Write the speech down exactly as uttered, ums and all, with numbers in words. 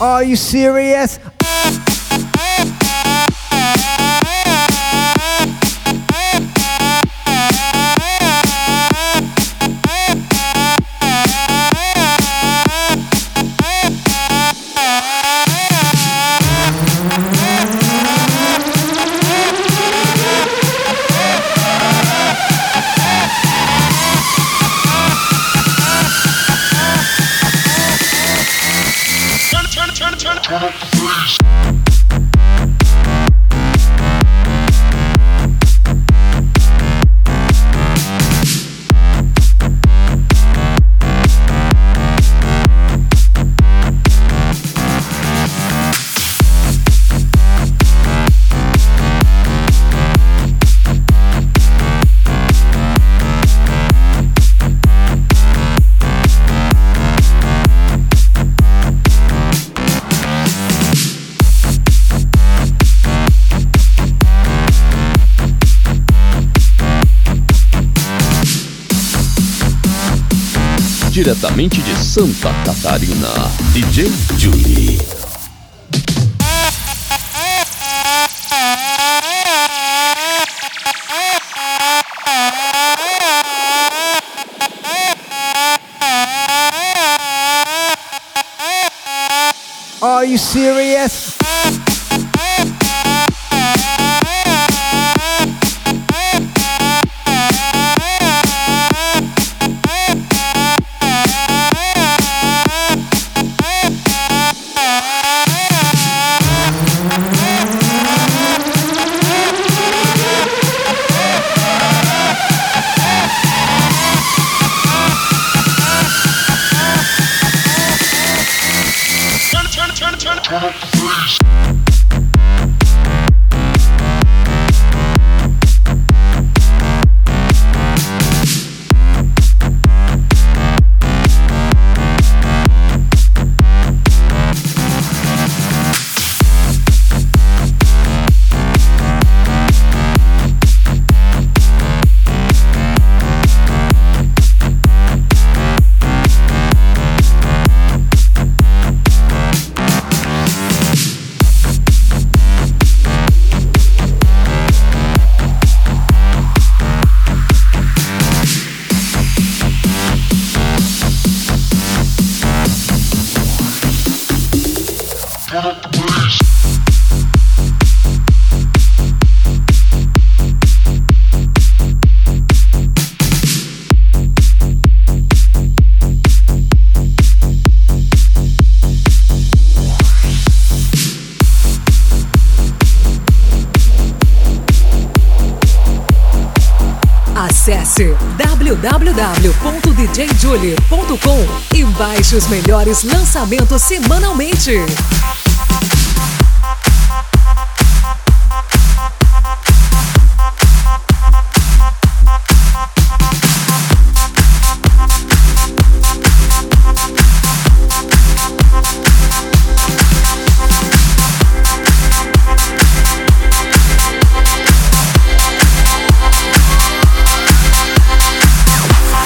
Are you serious? Turn up the bass. Diretamente de Santa Catarina, D J Julie. Are you serious? Turn up the bass. Turn up the bass. Acesse w w w ponto d j julie ponto com e baixe os melhores lançamentos semanalmente.